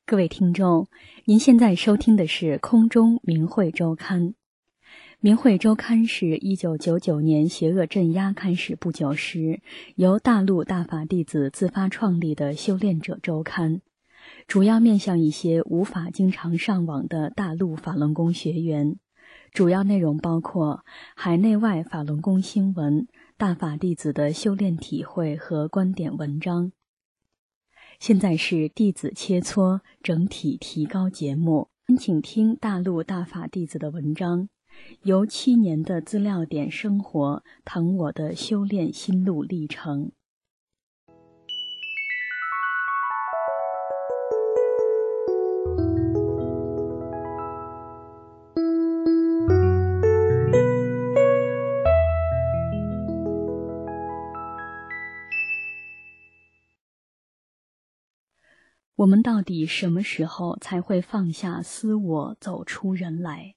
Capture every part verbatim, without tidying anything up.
各位听众，您现在收听的是空中明慧周刊。明慧周刊是一九九九年邪恶镇压开始不久时，由大陆大法弟子自发创立的修炼者周刊，主要面向一些无法经常上网的大陆法轮功学员。主要内容包括海内外法轮功新闻、大法弟子的修炼体会和观点文章。现在是弟子切磋整体提高节目，请听大陆大法弟子的文章，由七年的资料点生活谈我的修炼心路历程。我们到底什么时候才会放下私我，走出人来？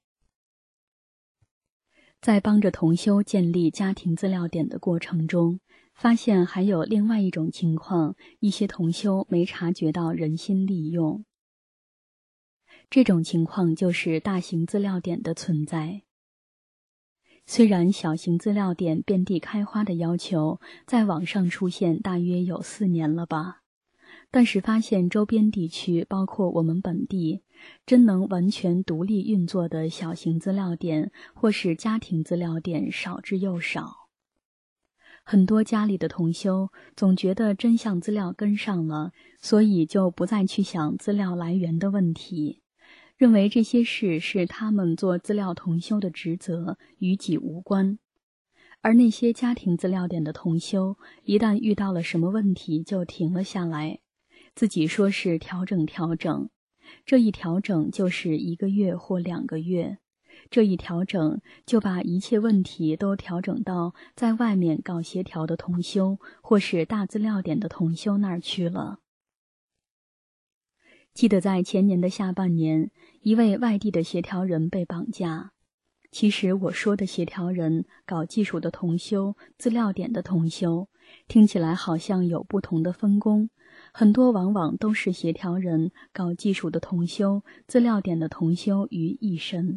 在帮着同修建立家庭资料点的过程中，发现还有另外一种情况，一些同修没察觉到人心利用。这种情况就是大型资料点的存在。虽然小型资料点遍地开花的要求在网上出现大约有四年了吧，但是发现周边地区，包括我们本地，真能完全独立运作的小型资料点或是家庭资料点少之又少。很多家里的同修总觉得真相资料跟上了，所以就不再去想资料来源的问题，认为这些事是他们做资料同修的职责，与己无关。而那些家庭资料点的同修，一旦遇到了什么问题就停了下来，自己说是调整调整，这一调整就是一个月或两个月，这一调整就把一切问题都调整到在外面搞协调的同修或是大资料点的同修那儿去了。记得在前年的下半年，一位外地的协调人被绑架。其实我说的协调人、搞技术的同修、资料点的同修，听起来好像有不同的分工，很多往往都是协调人、搞技术的同修、资料点的同修于一身。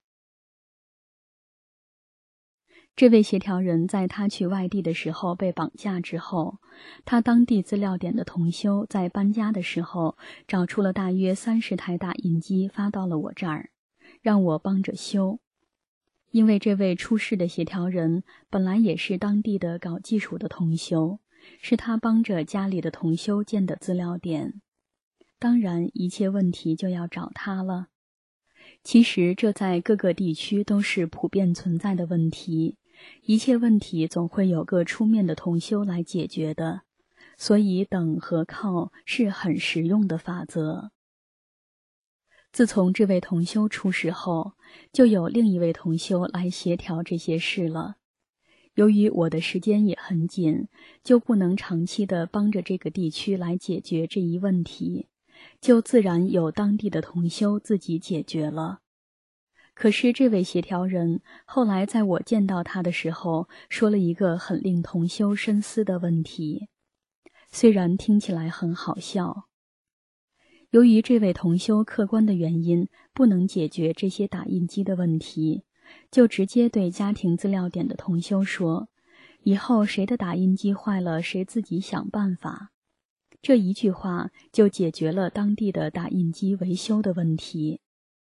这位协调人在他去外地的时候被绑架之后，他当地资料点的同修在搬家的时候找出了大约三十台打印机发到了我这儿，让我帮着修。因为这位出事的协调人本来也是当地的搞技术的同修，是他帮着家里的同修建的资料点，当然一切问题就要找他了。其实这在各个地区都是普遍存在的问题，一切问题总会有个出面的同修来解决的，所以等和靠是很实用的法则。自从这位同修出事后，就有另一位同修来协调这些事了。由于我的时间也很紧，就不能长期的帮着这个地区来解决这一问题，就自然有当地的同修自己解决了。可是这位协调人后来在我见到他的时候，说了一个很令同修深思的问题，虽然听起来很好笑。由于这位同修客观的原因不能解决这些打印机的问题，就直接对家庭资料点的同修说，以后谁的打印机坏了谁自己想办法。这一句话就解决了当地的打印机维修的问题。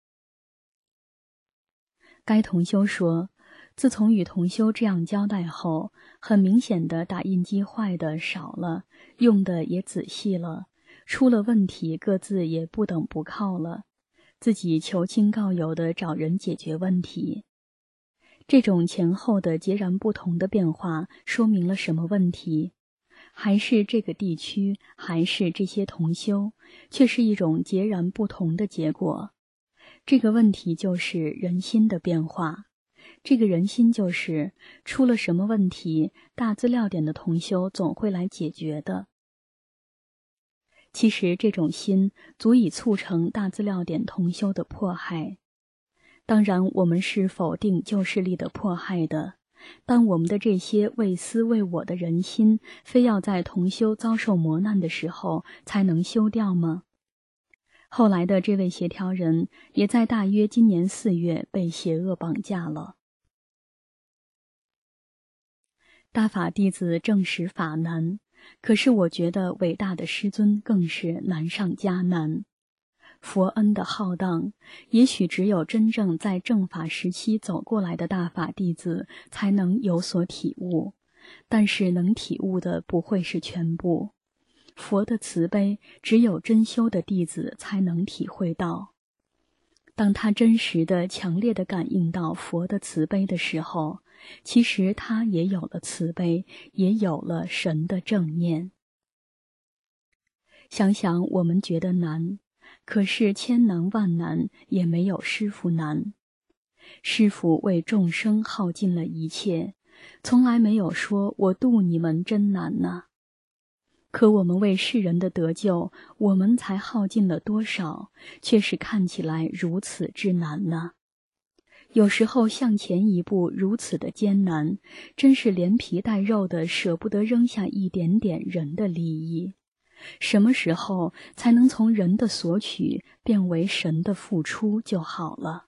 该同修说，自从与同修这样交代后，很明显的打印机坏的少了，用的也仔细了，出了问题各自也不等不靠了，自己求亲告友的找人解决问题。这种前后的截然不同的变化说明了什么问题？还是这个地区，还是这些同修，却是一种截然不同的结果。这个问题就是人心的变化，这个人心就是出了什么问题，大资料点的同修总会来解决的。其实这种心足以促成大资料点同修的迫害。当然我们是否定旧势力的迫害的，但我们的这些为私为我的人心，非要在同修遭受磨难的时候才能修掉吗？ 后来的这位协调人也在大约今年四月被邪恶绑架了。大法弟子证实法难，可是我觉得伟大的师尊更是难上加难。佛恩的浩荡，也许只有真正在正法时期走过来的大法弟子才能有所体悟，但是能体悟的不会是全部。佛的慈悲，只有真修的弟子才能体会到。当他真实的、强烈的感应到佛的慈悲的时候，其实他也有了慈悲，也有了神的正念。想想我们觉得难，可是千难万难也没有师父难。师父为众生耗尽了一切，从来没有说我度你们真难呐。可我们为世人的得救，我们才耗尽了多少，却是看起来如此之难呢？有时候向前一步如此的艰难，真是连皮带肉的舍不得扔下一点点人的利益。什么时候才能从人的索取变为神的付出就好了。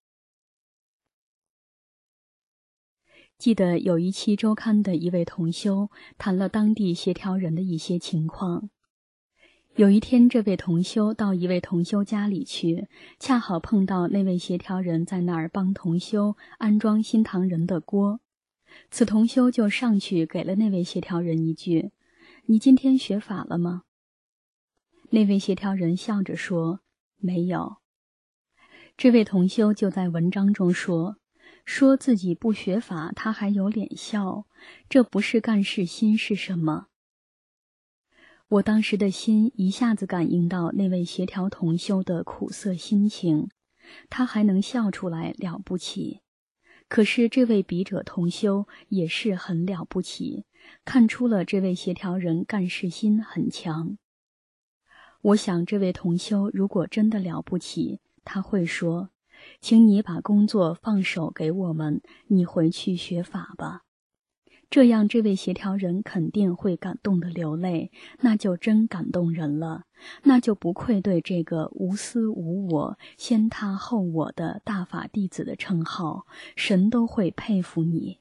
记得有一期周刊的一位同修谈了当地协调人的一些情况。有一天，这位同修到一位同修家里去，恰好碰到那位协调人在那儿帮同修安装新唐人的锅。此同修就上去给了那位协调人一句：“你今天学法了吗？”那位协调人笑着说：“没有。”这位同修就在文章中说，说自己不学法，他还有脸笑，这不是干事心是什么？我当时的心一下子感应到那位协调同修的苦涩心情，他还能笑出来了不起。可是这位笔者同修也是很了不起，看出了这位协调人干事心很强。我想这位同修如果真的了不起，他会说：“请你把工作放手给我们，你回去学法吧。”这样这位协调人肯定会感动得流泪，那就真感动人了，那就不愧对这个无私无我、先他后我的大法弟子的称号，神都会佩服你。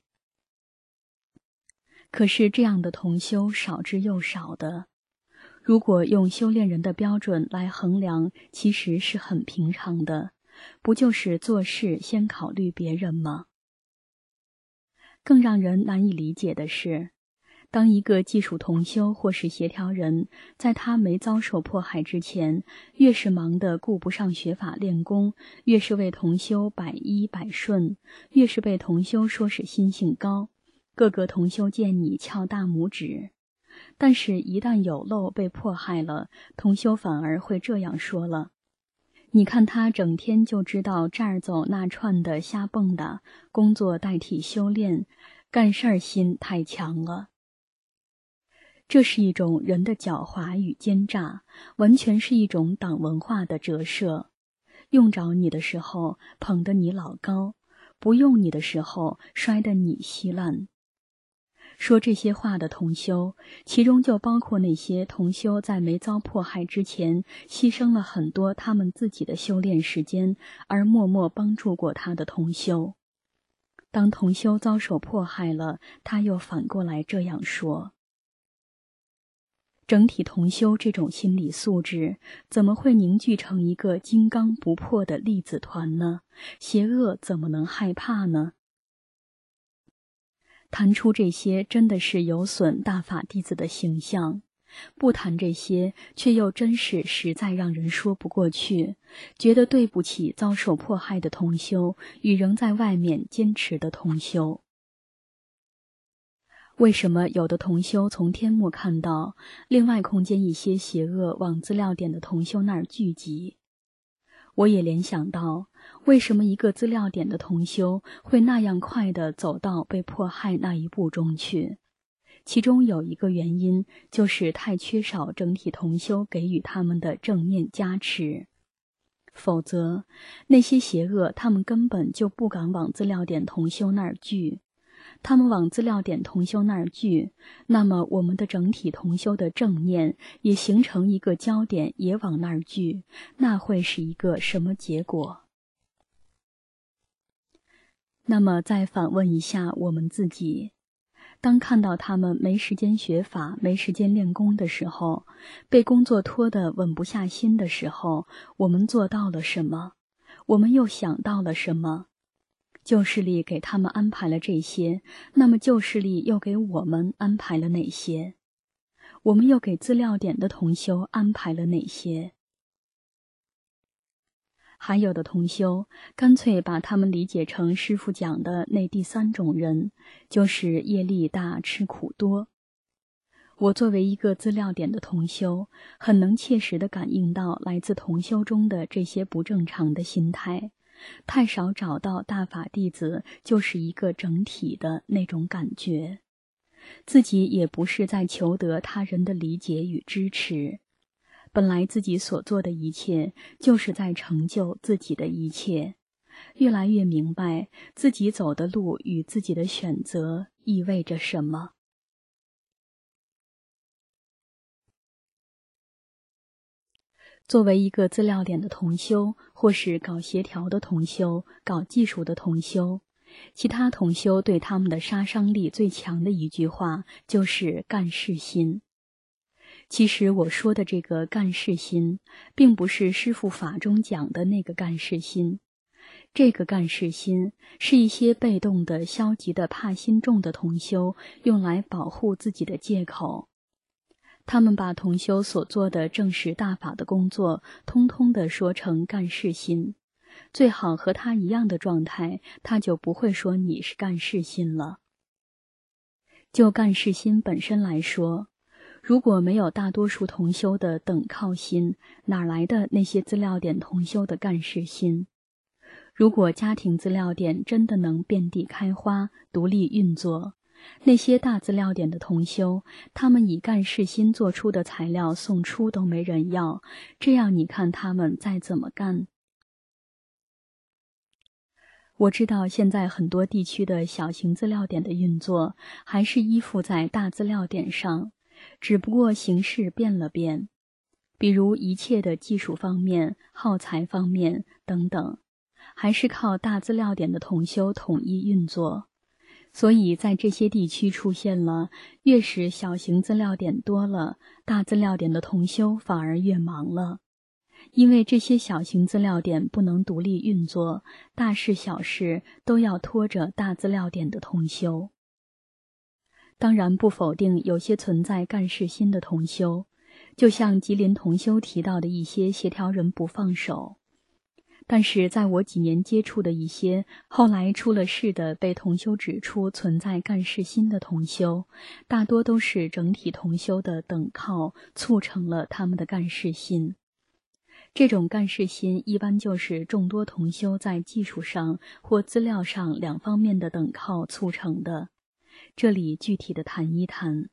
可是这样的同修少之又少的，如果用修炼人的标准来衡量，其实是很平常的，不就是做事先考虑别人吗？更让人难以理解的是，当一个技术同修或是协调人，在他没遭受迫害之前，越是忙得顾不上学法练功，越是为同修百依百顺，越是被同修说是心性高，个个同修见你翘大拇指。但是一旦有漏被迫害了，同修反而会这样说了：你看他整天就知道这儿走那串的瞎蹦跶，工作代替修炼，干事儿心太强了。这是一种人的狡猾与奸诈，完全是一种党文化的折射。用着你的时候捧得你老高，不用你的时候摔得你稀烂。说这些话的同修，其中就包括那些同修在没遭迫害之前，牺牲了很多他们自己的修炼时间，而默默帮助过他的同修。当同修遭受迫害了，他又反过来这样说。整体同修这种心理素质，怎么会凝聚成一个金刚不破的粒子团呢？邪恶怎么能害怕呢？谈出这些真的是有损大法弟子的形象，不谈这些却又真是实在让人说不过去，觉得对不起遭受迫害的同修与仍在外面坚持的同修。为什么有的同修从天幕看到另外空间一些邪恶往资料点的同修那儿聚集？我也联想到，为什么一个资料点的同修会那样快地走到被迫害那一步中去？其中有一个原因，就是太缺少整体同修给予他们的正面加持。否则，那些邪恶他们根本就不敢往资料点同修那儿聚。 他们往资料点同修那儿聚，那么我们的整体同修的正念也形成一个焦点，也往那儿聚，那会是一个什么结果？那么再反问一下我们自己，当看到他们没时间学法、没时间练功的时候，被工作拖得稳不下心的时候，我们做到了什么？我们又想到了什么？旧势力给他们安排了这些，那么旧势力又给我们安排了哪些？我们又给资料点的同修安排了哪些？还有的同修干脆把他们理解成师父讲的那第三种人，就是业力大、吃苦多。我作为一个资料点的同修，很能切实地感应到来自同修中的这些不正常的心态，太少找到大法弟子就是一个整体的那种感觉，自己也不是在求得他人的理解与支持，本来自己所做的一切就是在成就自己的一切，越来越明白自己走的路与自己的选择意味着什么。作为一个资料点的同修，或是搞协调的同修、搞技术的同修，其他同修对他们的杀伤力最强的一句话就是干事心。其实我说的这个干事心，并不是师父法中讲的那个干事心。这个干事心是一些被动的、消极的、怕心重的同修用来保护自己的借口。他们把同修所做的正实大法的工作，通通地说成干事心。最好和他一样的状态，他就不会说你是干事心了。就干事心本身来说，如果没有大多数同修的等靠心，哪来的那些资料点同修的干事心？如果家庭资料点真的能遍地开花、独立运作，那些大资料点的同修，他们以干事心做出的材料送出都没人要，这样你看他们再怎么干？我知道现在很多地区的小型资料点的运作还是依附在大资料点上，只不过形式变了变，比如一切的技术方面、耗材方面等等，还是靠大资料点的同修统一运作。所以在这些地区出现了，越是小型资料点多了，大资料点的同修反而越忙了。因为这些小型资料点不能独立运作，大事小事都要拖着大资料点的同修。当然不否定有些存在干事心的同修，就像吉林同修提到的一些协调人不放手。但是在我几年接触的一些后来出了事的被同修指出存在干事心的同修，大多都是整体同修的等靠促成了他们的干事心。这种干事心一般就是众多同修在技术上或资料上两方面的等靠促成的。这里具体的谈一谈。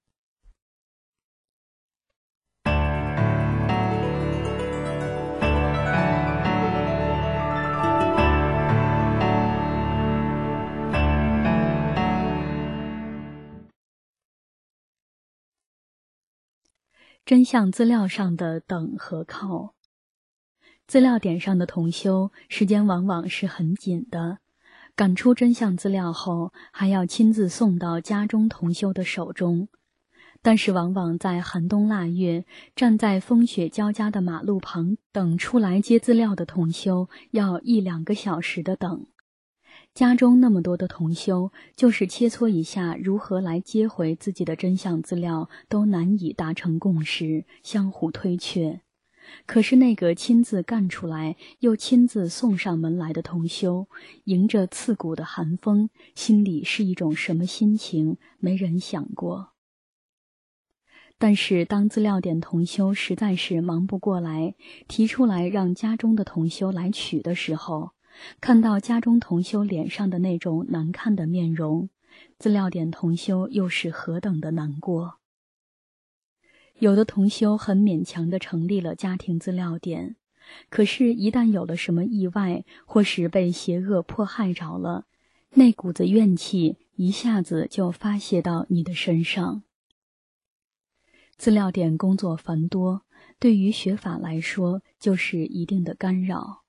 真相资料上的等和靠。资料点上的同修时间往往是很紧的，赶出真相资料后还要亲自送到家中同修的手中，但是往往在寒冬腊月站在风雪交加的马路旁等出来接资料的同修要一两个小时的等。家中那么多的同修，就是切磋一下如何来接回自己的真相资料都难以达成共识，相互推却。可是那个亲自干出来又亲自送上门来的同修，迎着刺骨的寒风，心里是一种什么心情，没人想过。但是当资料点同修实在是忙不过来，提出来让家中的同修来取的时候，看到家中同修脸上的那种难看的面容，资料点同修又是何等的难过。有的同修很勉强地成立了家庭资料点，可是一旦有了什么意外，或是被邪恶迫害着了，那股子怨气一下子就发泄到你的身上。资料点工作繁多，对于学法来说就是一定的干扰。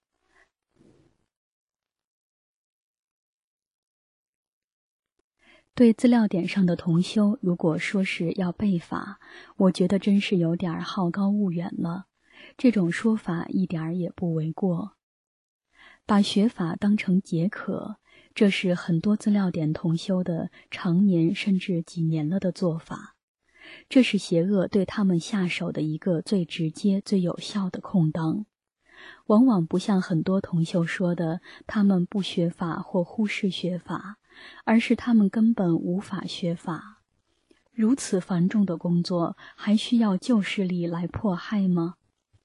对资料点上的同修，如果说是要背法，我觉得真是有点好高骛远了。这种说法一点也不为过。把学法当成解渴，这是很多资料点同修的常年甚至几年了的做法。这是邪恶对他们下手的一个最直接、最有效的空当。往往不像很多同修说的，他们不学法或忽视学法，而是他们根本无法学法。如此繁重的工作，还需要旧势力来迫害吗？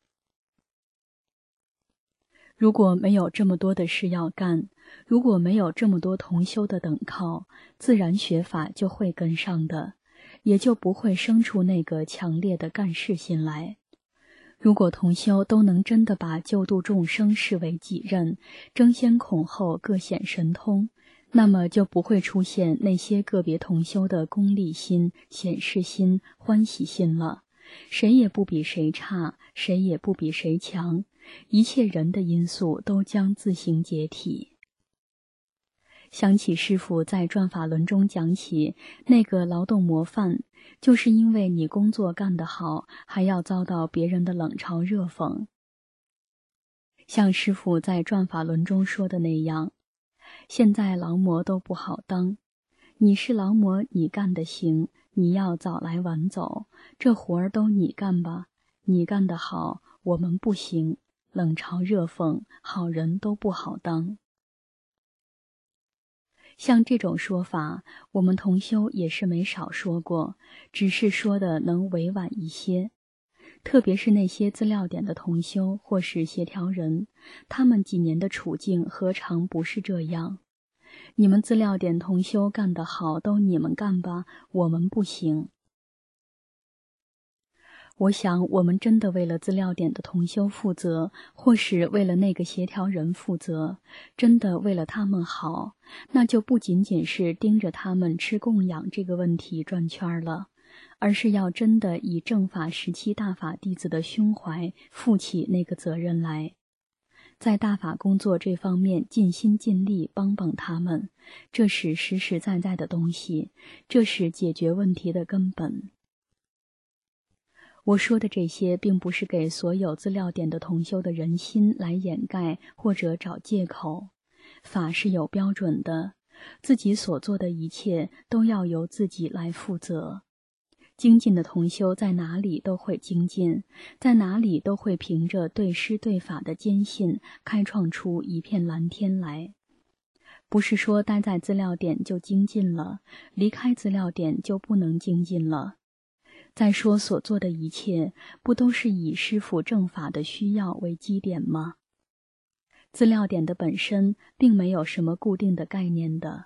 如果没有这么多的事要干，如果没有这么多同修的等靠，自然学法就会跟上的，也就不会生出那个强烈的干事心来。如果同修都能真的把救度众生视为己任，争先恐后，各显神通，那么就不会出现那些个别同修的功利心、显示心、欢喜心了。谁也不比谁差，谁也不比谁强，一切人的因素都将自行解体。想起师父在转法轮中讲起那个劳动模范，就是因为你工作干得好，还要遭到别人的冷嘲热讽。像师父在转法轮中说的那样，现在劳模都不好当，你是劳模，你干得行，你要早来晚走，这活儿都你干吧，你干得好，我们不行，冷嘲热讽，好人都不好当。像这种说法，我们同修也是没少说过，只是说的能委婉一些。特别是那些资料点的同修或是协调人，他们几年的处境何尝不是这样？你们资料点同修干得好，都你们干吧，我们不行。我想我们真的为了资料点的同修负责，或是为了那个协调人负责，真的为了他们好，那就不仅仅是盯着他们吃供养这个问题转圈了，而是要真的以正法十七大法弟子的胸怀负起那个责任来，在大法工作这方面尽心尽力帮帮他们，这是实实在在的东西，这是解决问题的根本。我说的这些并不是给所有资料点的同修的人心来掩盖或者找借口，法是有标准的，自己所做的一切都要由自己来负责。精进的同修在哪里都会精进，在哪里都会凭着对师对法的坚信开创出一片蓝天来。不是说待在资料点就精进了，离开资料点就不能精进了。再说所做的一切，不都是以师父正法的需要为基点吗？资料点的本身并没有什么固定的概念的。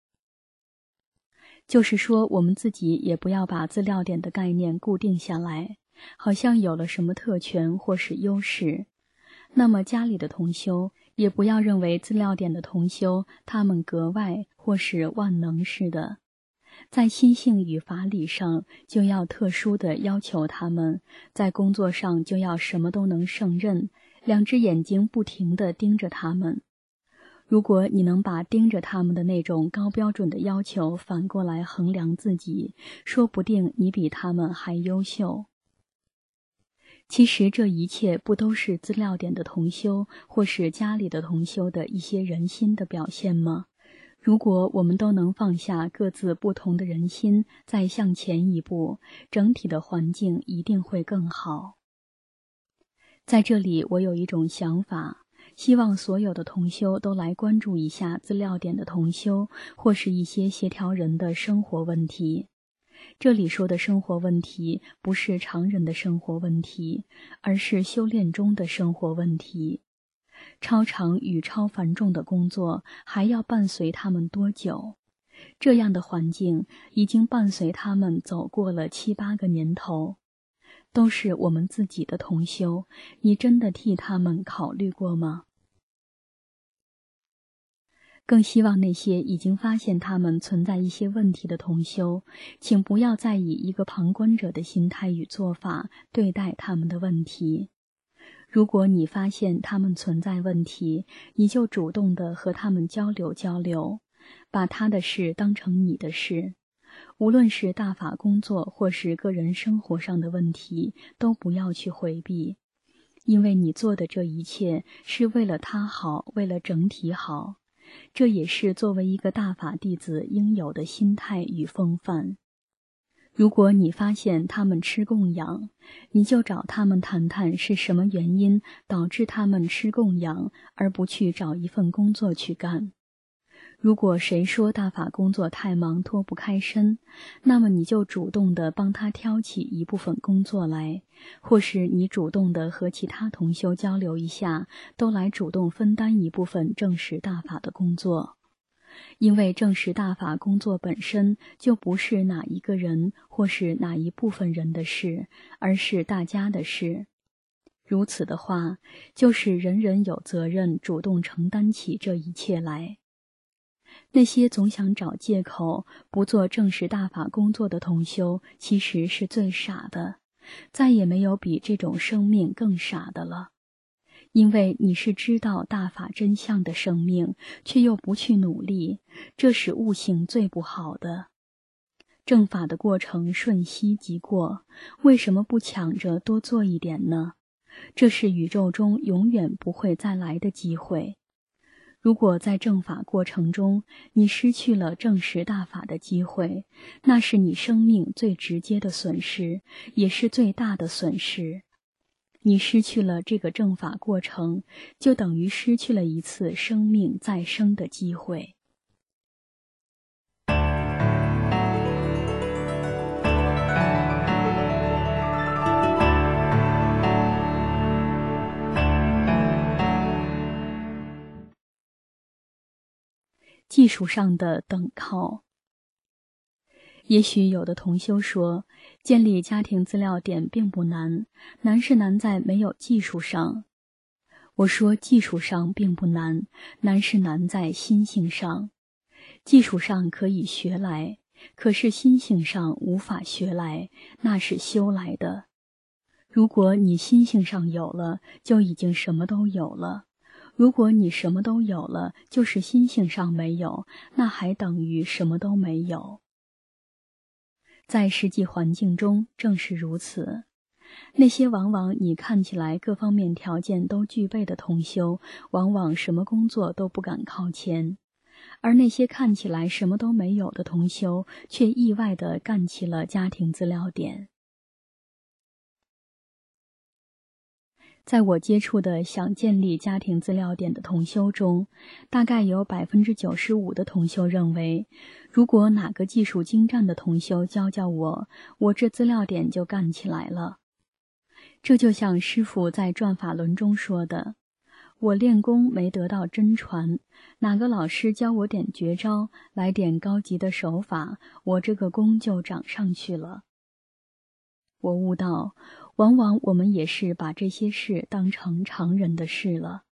就是说，我们自己也不要把资料点的概念固定下来，好像有了什么特权或是优势。那么家里的同修也不要认为资料点的同修他们格外或是万能似的。在心性与法理上就要特殊的要求他们，在工作上就要什么都能胜任，两只眼睛不停地盯着他们。如果你能把盯着他们的那种高标准的要求反过来衡量自己，说不定你比他们还优秀。其实这一切不都是资料点的同修或是家里的同修的一些人心的表现吗？如果我们都能放下各自不同的人心，再向前一步，整体的环境一定会更好。在这里，我有一种想法，希望所有的同修都来关注一下资料点的同修，或是一些协调人的生活问题。这里说的生活问题，不是常人的生活问题，而是修炼中的生活问题。超长与超繁重的工作还要伴随他们多久？这样的环境已经伴随他们走过了七八个年头，都是我们自己的同修，你真的替他们考虑过吗？ 更希望那些已经发现他们存在一些问题的同修，请不要再以一个旁观者的心态与做法对待他们的问题。如果你发现他们存在问题，你就主动地和他们交流交流，把他的事当成你的事。无论是大法工作或是个人生活上的问题，都不要去回避，因为你做的这一切是为了他好，为了整体好。这也是作为一个大法弟子应有的心态与风范。如果你发现他们吃供养，你就找他们谈谈是什么原因导致他们吃供养，而不去找一份工作去干。如果谁说大法工作太忙脱不开身，那么你就主动地帮他挑起一部分工作来，或是你主动地和其他同修交流一下，都来主动分担一部分证实大法的工作。因为证实大法工作本身就不是哪一个人或是哪一部分人的事，而是大家的事。如此的话，就是人人有责任主动承担起这一切来。那些总想找借口不做证实大法工作的同修，其实是最傻的，再也没有比这种生命更傻的了。因为你是知道大法真相的生命，却又不去努力，这是悟性最不好的。正法的过程瞬息即过，为什么不抢着多做一点呢？这是宇宙中永远不会再来的机会。如果在正法过程中，你失去了证实大法的机会，那是你生命最直接的损失，也是最大的损失。你失去了这个正法过程，就等于失去了一次生命再生的机会。技术上的等靠。也许有的同修说，建立家庭资料点并不难，难是难在没有技术上。我说技术上并不难，难是难在心性上。技术上可以学来，可是心性上无法学来，那是修来的。如果你心性上有了，就已经什么都有了。如果你什么都有了，就是心性上没有，那还等于什么都没有。在实际环境中正是如此，那些往往你看起来各方面条件都具备的同修，往往什么工作都不敢靠前，而那些看起来什么都没有的同修，却意外地干起了家庭资料点。在我接触的想建立家庭资料点的同修中，大概有 百分之九十五 的同修认为，如果哪个技术精湛的同修教教我，我这资料点就干起来了。这就像师父在转法轮中说的，我练功没得到真传，哪个老师教我点绝招，来点高级的手法，我这个功就长上去了。我悟到，往往我们也是把这些事当成常人的事了。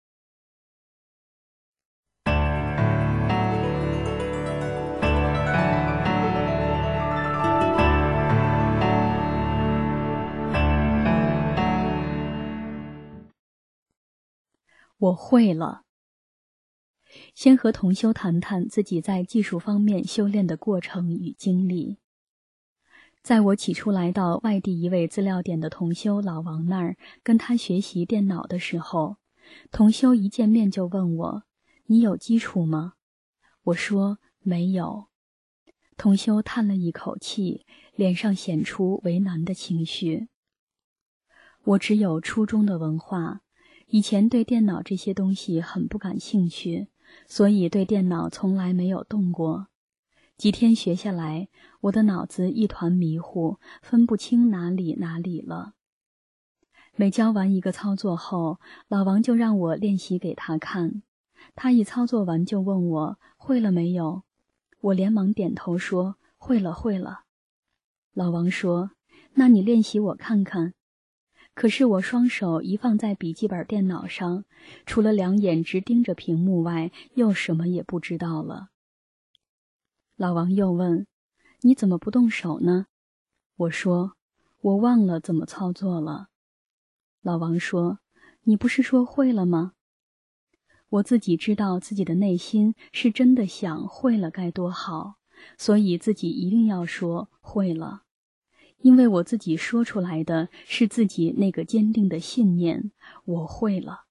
我会了。先和同修谈谈自己在技术方面修炼的过程与经历。在我起初来到外地一位资料点的同修老王那儿，跟他学习电脑的时候，同修一见面就问我，你有基础吗？我说没有。同修叹了一口气，脸上显出为难的情绪。我只有初中的文化，以前对电脑这些东西很不感兴趣，所以对电脑从来没有动过。几天学下来，我的脑子一团迷糊，分不清哪里哪里了。每教完一个操作后，老王就让我练习给他看。他一操作完就问我，会了没有？我连忙点头说，会了会了。老王说，那你练习我看看。 可是我双手一放在笔记本电脑上，除了两眼直盯着屏幕外，又什么也不知道了。老王又问：你怎么不动手呢？我说：我忘了怎么操作了。老王说：你不是说会了吗？我自己知道自己的内心是真的想会了该多好，所以自己一定要说会了。因为我自己说出来的是自己那个坚定的信念，我会了。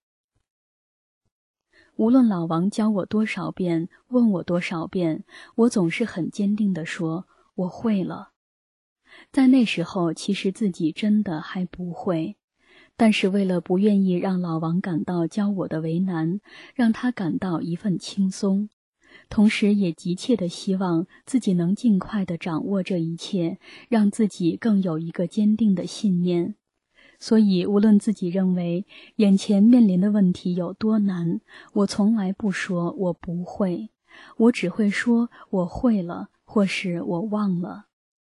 无论老王教我多少遍，问我多少遍，我总是很坚定地说我会了。在那时候，其实自己真的还不会，但是为了不愿意让老王感到教我的为难，让他感到一份轻松，同时也急切地希望自己能尽快地掌握这一切，让自己更有一个坚定的信念。所以无论自己认为眼前面临的问题有多难，我从来不说我不会，我只会说我会了，或是我忘了。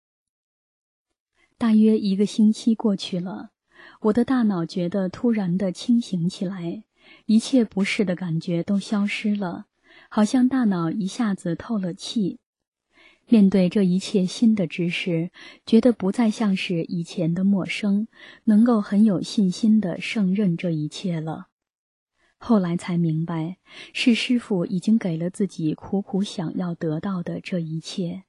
大约一个星期过去了，我的大脑觉得突然的清醒起来，一切不适的感觉都消失了，好像大脑一下子透了气。面对这一切新的知识，觉得不再像是以前的陌生，能够很有信心地胜任这一切了。后来才明白，是师父已经给了自己苦苦想要得到的这一切。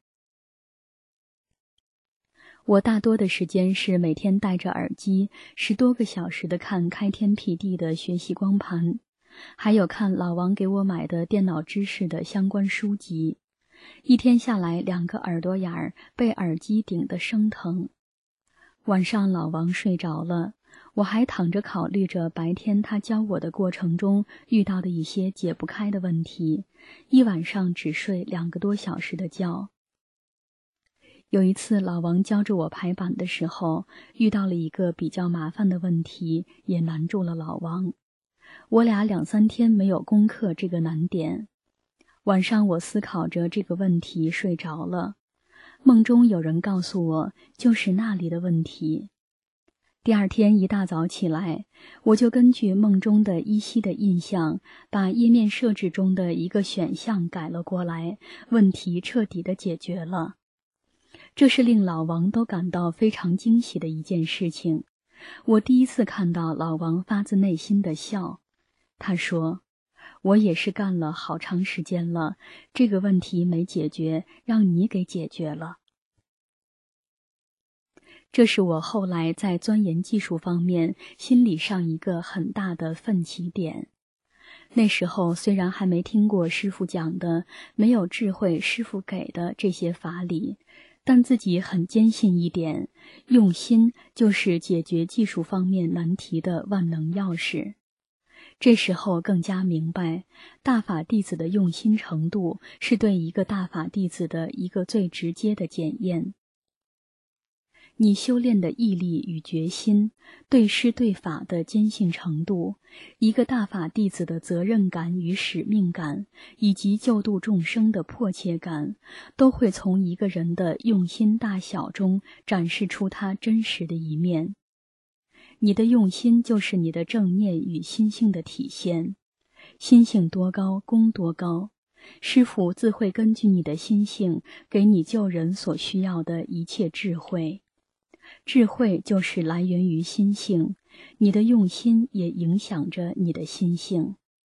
我大多的时间是每天戴着耳机，十多个小时的看开天辟地的学习光盘，还有看老王给我买的电脑知识的相关书籍。一天下来，两个耳朵眼儿被耳机顶得生疼。晚上老王睡着了，我还躺着考虑着白天他教我的过程中遇到的一些解不开的问题，一晚上只睡两个多小时的觉。有一次老王教着我排版的时候，遇到了一个比较麻烦的问题，也难住了老王。我俩两三天没有攻克这个难点。晚上我思考着这个问题睡着了，梦中有人告诉我就是那里的问题。第二天一大早起来，我就根据梦中的依稀的印象，把页面设置中的一个选项改了过来，问题彻底的解决了。这是令老王都感到非常惊喜的一件事情。我第一次看到老王发自内心的笑。他说：我也是干了好长时间了，这个问题没解决，让你给解决了。这是我后来在钻研技术方面心理上一个很大的奋起点。那时候虽然还没听过师父讲的没有智慧师父给的这些法理，但自己很坚信一点，用心就是解决技术方面难题的万能钥匙。这时候更加明白，大法弟子的用心程度是对一个大法弟子的一个最直接的检验。你修炼的毅力与决心，对师对法的坚信程度，一个大法弟子的责任感与使命感，以及救度众生的迫切感，都会从一个人的用心大小中展示出他真实的一面。你的用心就是你的正念与心性的体现，心性多高，功多高。师父自会根据你的心性，给你救人所需要的一切智慧。智慧就是来源于心性，你的用心也影响着你的心性。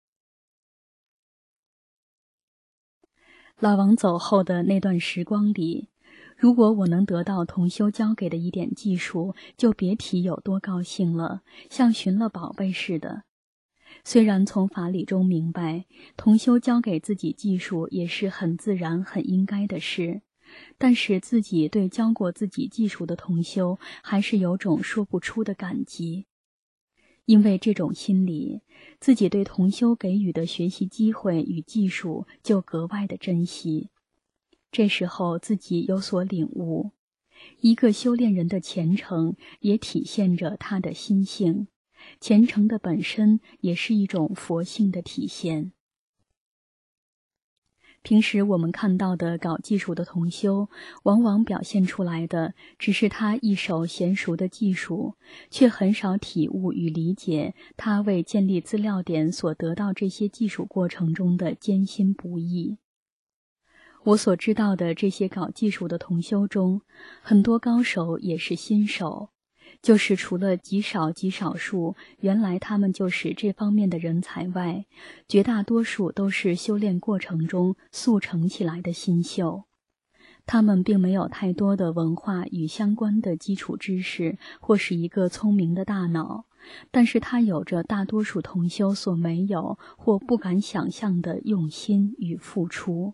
老王走后的那段时光里，如果我能得到同修教给的一点技术，就别提有多高兴了，像寻了宝贝似的。虽然从法理中明白，同修教给自己技术也是很自然、很应该的事，但是自己对教过自己技术的同修，还是有种说不出的感激。因为这种心理，自己对同修给予的学习机会与技术就格外的珍惜。这时候自己有所领悟，一个修炼人的虔诚也体现着他的心性，虔诚的本身也是一种佛性的体现。 平时我们看到的搞技术的同修，往往表现出来的只是他一手娴熟的技术，却很少体悟与理解他为建立资料点所得到这些技术过程中的艰辛不易。我所知道的这些搞技术的同修中，很多高手也是新手，就是除了极少极少数原来他们就是这方面的人才外，绝大多数都是修炼过程中速成起来的新秀。他们并没有太多的文化与相关的基础知识，或是一个聪明的大脑，但是他有着大多数同修所没有或不敢想象的用心与付出。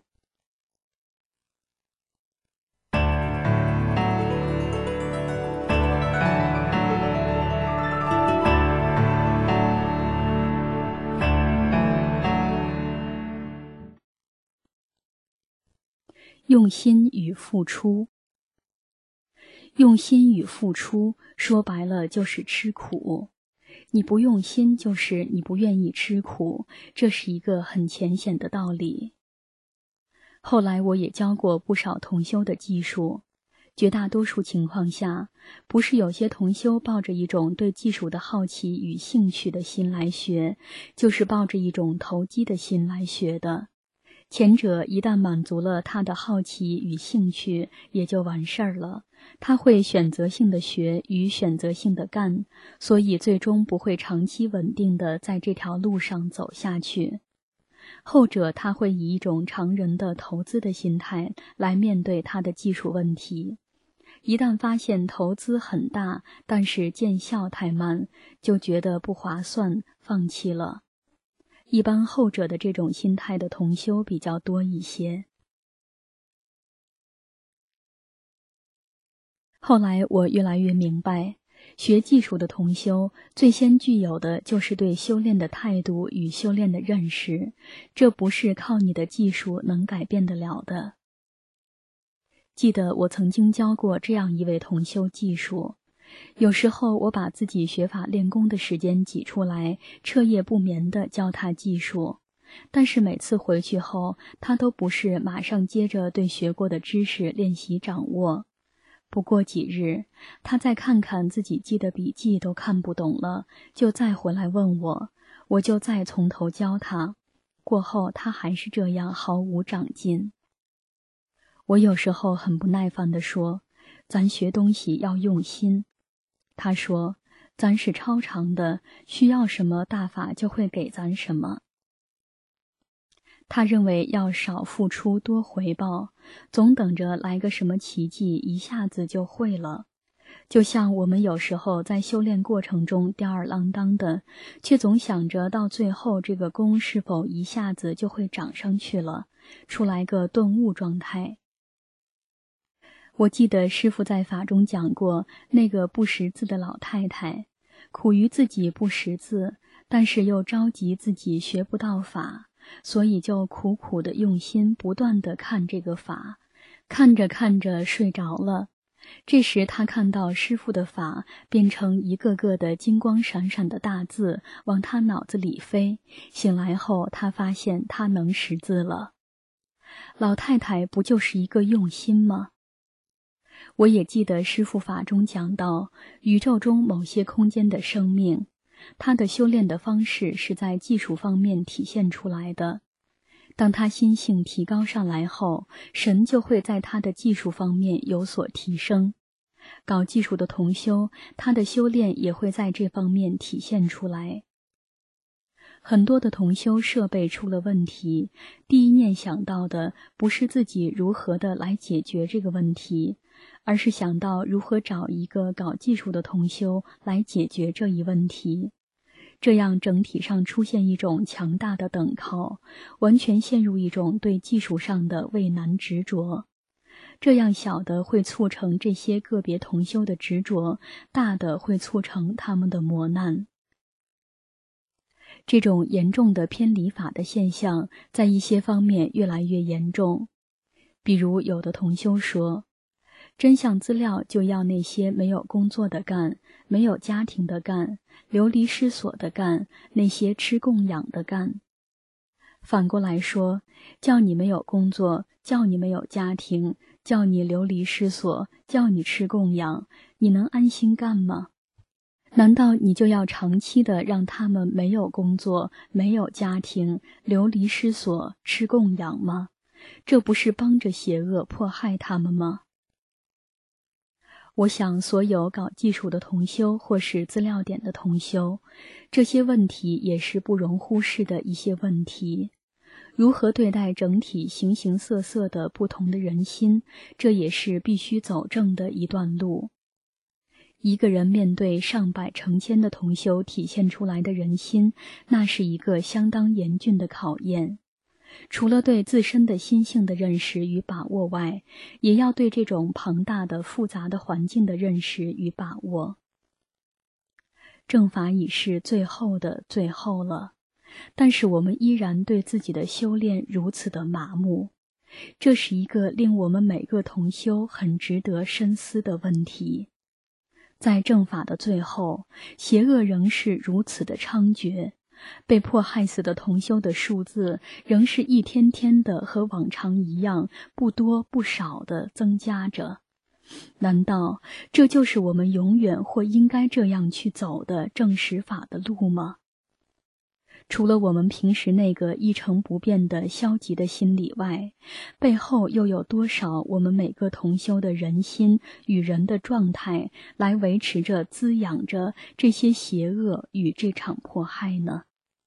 用心与付出，用心与付出，说白了就是吃苦。你不用心，就是你不愿意吃苦，这是一个很浅显的道理。后来我也教过不少同修的技术，绝大多数情况下，不是有些同修抱着一种对技术的好奇与兴趣的心来学，就是抱着一种投机的心来学的。前者一旦满足了他的好奇与兴趣，也就完事儿了，他会选择性的学与选择性的干，所以最终不会长期稳定的在这条路上走下去。后者他会以一种常人的投资的心态来面对他的技术问题，一旦发现投资很大，但是见效太慢，就觉得不划算，放弃了。一般后者的这种心态的同修比较多一些。后来我越来越明白，学技术的同修最先具有的就是对修炼的态度与修炼的认识，这不是靠你的技术能改变得了的。记得我曾经教过这样一位同修技术，有时候我把自己学法练功的时间挤出来，彻夜不眠地教他技术，但是每次回去后，他都不是马上接着对学过的知识练习掌握。不过几日，他再看看自己记的笔记都看不懂了，就再回来问我，我就再从头教他。过后他还是这样毫无长进。我有时候很不耐烦地说，咱学东西要用心。他说，咱是超常的，需要什么大法就会给咱什么。他认为要少付出多回报，总等着来个什么奇迹一下子就会了。就像我们有时候在修炼过程中吊儿郎当的，却总想着到最后这个功是否一下子就会长上去了，出来个顿悟状态。我记得师父在法中讲过那个不识字的老太太，苦于自己不识字，但是又着急自己学不到法，所以就苦苦的用心不断的看这个法，看着看着睡着了。这时他看到师父的法变成一个个的金光闪闪的大字往他脑子里飞，醒来后他发现他能识字了。老太太不就是一个用心吗？我也记得师父法中讲到，宇宙中某些空间的生命，他的修炼的方式是在技术方面体现出来的。当他心性提高上来后，神就会在他的技术方面有所提升。搞技术的同修，他的修炼也会在这方面体现出来。很多的同修设备出了问题，第一念想到的不是自己如何的来解决这个问题，而是想到如何找一个搞技术的同修来解决这一问题。这样整体上出现一种强大的等靠，完全陷入一种对技术上的畏难执着。这样小的会促成这些个别同修的执着，大的会促成他们的磨难。这种严重的偏离法的现象，在一些方面越来越严重。比如有的同修说，真相资料就要那些没有工作的干，没有家庭的干，流离失所的干，那些吃供养的干。 反过来说，叫你没有工作，叫你没有家庭，叫你流离失所，叫你吃供养，你能安心干吗？难道你就要长期的让他们没有工作，没有家庭，流离失所，吃供养吗？这不是帮着邪恶迫害他们吗？我想所有搞技术的同修或是资料点的同修，这些问题也是不容忽视的一些问题。如何对待整体形形色色的不同的人心，这也是必须走正的一段路。一个人面对上百成千的同修体现出来的人心，那是一个相当严峻的考验。除了对自身的心性的认识与把握外，也要对这种庞大的复杂的环境的认识与把握。正法已是最后的最后了，但是我们依然对自己的修炼如此的麻木，这是一个令我们每个同修很值得深思的问题。在正法的最后，邪恶仍是如此的猖獗，被迫害死的同修的数字仍是一天天的和往常一样不多不少的增加着。难道这就是我们永远或应该这样去走的正实法的路吗？除了我们平时那个一成不变的消极的心理外，背后又有多少我们每个同修的人心与人的状态来维持着滋养着这些邪恶与这场迫害呢？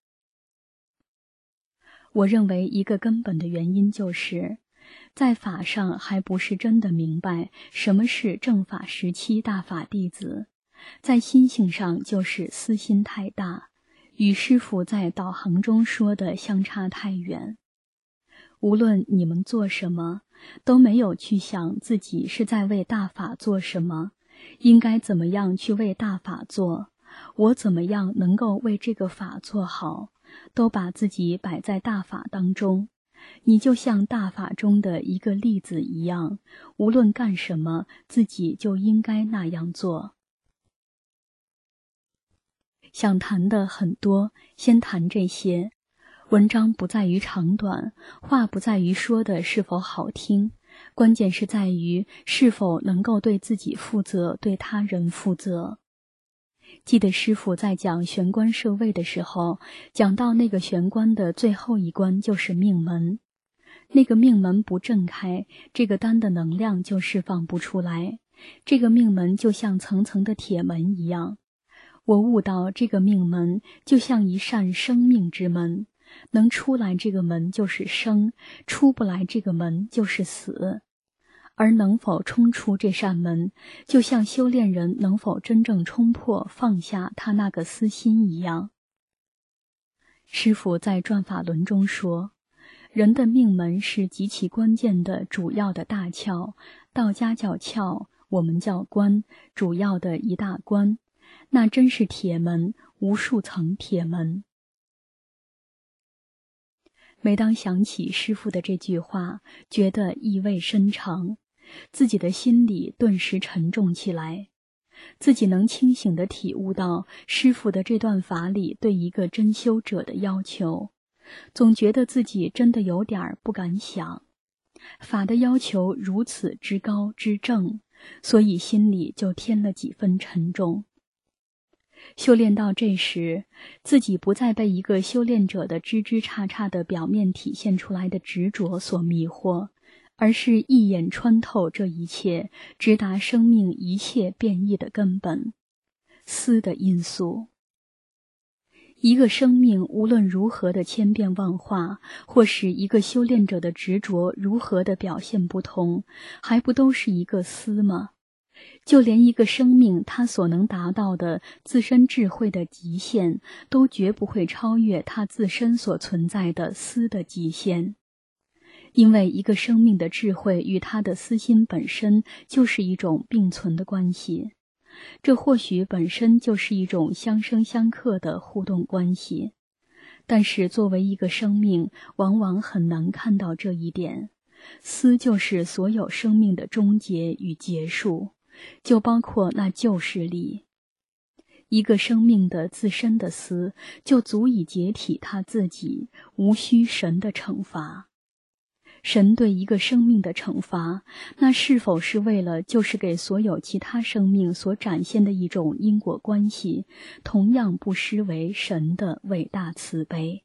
我认为一个根本的原因就是在法上还不是真的明白什么是正法时期大法弟子，在心性上就是私心太大，与师父在导航中说的相差太远。无论你们做什么，都没有去想自己是在为大法做什么，应该怎么样去为大法做，我怎么样能够为这个法做好，都把自己摆在大法当中。你就像大法中的一个粒子一样，无论干什么，自己就应该那样做。想谈的很多，先谈这些。文章不在于长短，话不在于说的是否好听，关键是在于是否能够对自己负责，对他人负责。记得师父在讲玄关设位的时候，讲到那个玄关的最后一关就是命门，那个命门不正开，这个丹的能量就释放不出来，这个命门就像层层的铁门一样。我悟到这个命门就像一扇生命之门，能出来这个门就是生，出不来这个门就是死。而能否冲出这扇门，就像修炼人能否真正冲破放下他那个私心一样。师父在转法轮中说，人的命门是极其关键的主要的大窍，道家叫窍，我们叫关，主要的一大关，那真是铁门，无数层铁门。每当想起师父的这句话，觉得意味深长，自己的心里顿时沉重起来，自己能清醒地体悟到师父的这段法理对一个真修者的要求，总觉得自己真的有点不敢想。法的要求如此之高之正，所以心里就添了几分沉重。修炼到这时，自己不再被一个修炼者的枝枝杈杈的表面体现出来的执着所迷惑，而是一眼穿透这一切，直达生命一切变异的根本，思的因素。一个生命无论如何的千变万化，或是一个修炼者的执着如何的表现不同，还不都是一个思吗？就连一个生命它所能达到的自身智慧的极限，都绝不会超越它自身所存在的思的极限。因为一个生命的智慧与它的私心本身就是一种并存的关系，这或许本身就是一种相生相克的互动关系，但是作为一个生命，往往很难看到这一点。思就是所有生命的终结与结束，就包括那旧势力。 一个生命的自身的思，就足以解体他自己，无需神的惩罚。神对一个生命的惩罚，那是否是为了就是给所有其他生命所展现的一种因果关系，同样不失为神的伟大慈悲。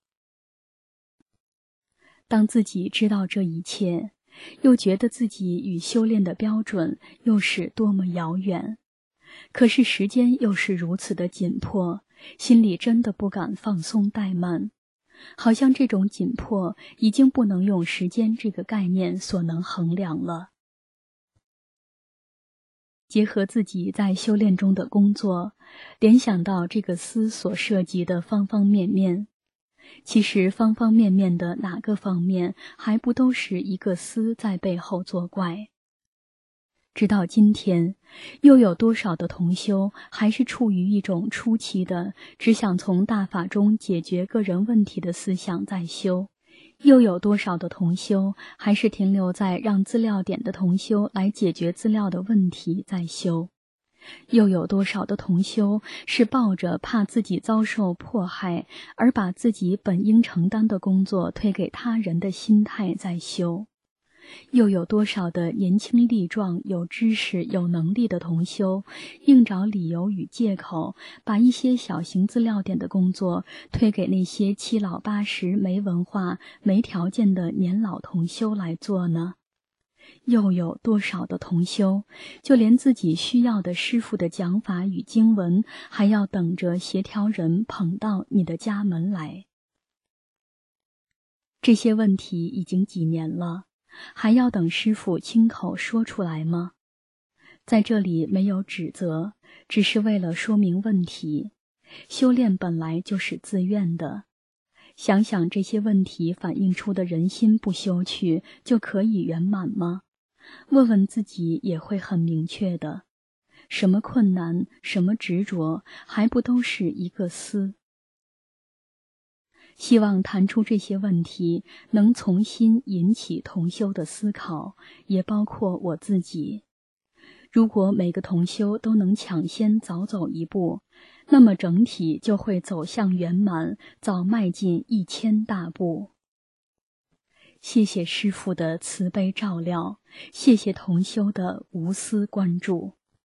当自己知道这一切，又觉得自己与修炼的标准又是多么遥远，可是时间又是如此的紧迫，心里真的不敢放松怠慢，好像这种紧迫已经不能用时间这个概念所能衡量了。结合自己在修炼中的工作，联想到这个思所涉及的方方面面，其实方方面面的哪个方面，还不都是一个思在背后作怪？直到今天，又有多少的同修还是处于一种初期的只想从大法中解决个人问题的思想在修，又有多少的同修还是停留在让资料点的同修来解决资料的问题在修，又有多少的同修是抱着怕自己遭受迫害而把自己本应承担的工作推给他人的心态在修，又有多少的年轻力壮、有知识、有能力的同修，硬找理由与借口，把一些小型资料点的工作推给那些七老八十、没文化、没条件的年老同修来做呢？又有多少的同修，就连自己需要的师父的讲法与经文，还要等着协调人捧到你的家门来？这些问题已经几年了，还要等师父亲口说出来吗？在这里没有指责，只是为了说明问题。修炼本来就是自愿的，想想这些问题反映出的人心不修去，就可以圆满吗？问问自己也会很明确的。什么困难，什么执着，还不都是一个思？希望谈出这些问题，能重新引起同修的思考，也包括我自己。如果每个同修都能抢先早走一步，那么整体就会走向圆满，早迈进一千大步。谢谢师父的慈悲照料，谢谢同修的无私关注。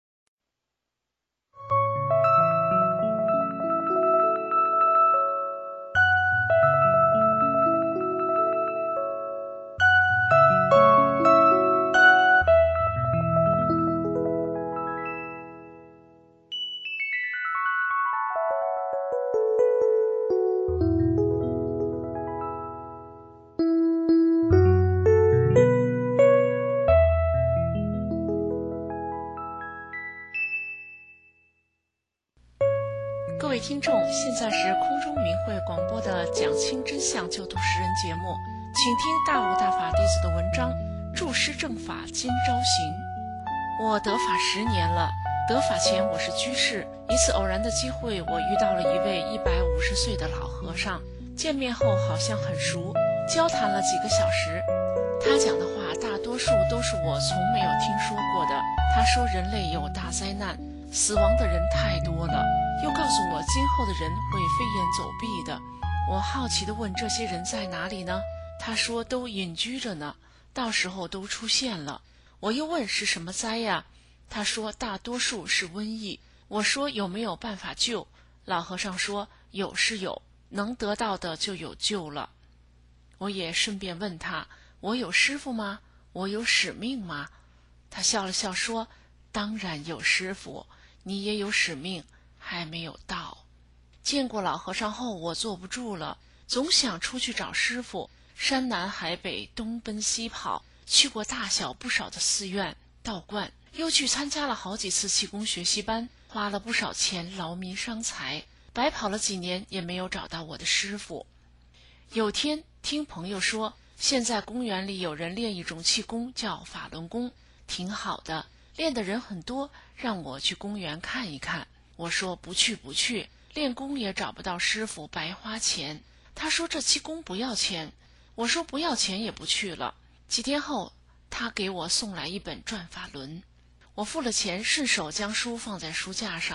各位听众，现在是空中明慧广播的讲清真相救度世人节目，请听大悟大法弟子的文章《注师正法今朝行》。我得法十年了，得法前我是居士，一次偶然的机会，我遇到了一位一百五十岁的老和尚，见面后好像很熟，交谈了几个小时。他讲的话大多数都是我从没有听说过的。他说人类有大灾难，死亡的人太多了，又告诉我今后的人会飞檐走壁的。我好奇地问，这些人在哪里呢？他说都隐居着呢，到时候都出现了。我又问是什么灾呀？他说大多数是瘟疫。我说有没有办法救？老和尚说有是有，能得到的就有救了。我也顺便问他，我有师父吗？我有使命吗？他笑了笑说，当然有师父，你也有使命，还没有到。见过老和尚后，我坐不住了，总想出去找师父，山南海北，东奔西跑，去过大小不少的寺院道观，又去参加了好几次气功学习班，花了不少钱，劳民伤财，白跑了几年，也没有找到我的师父。有天听朋友说，现在公园里有人练一种气功，叫法轮功，挺好的，练的人很多，让我去公园看一看。我说不去不去，练功也找不到师傅，白花钱。他说这气功不要钱。我说不要钱也不去了。几天后，他给我送来一本转法轮，我付了钱，顺手将书放在书架上。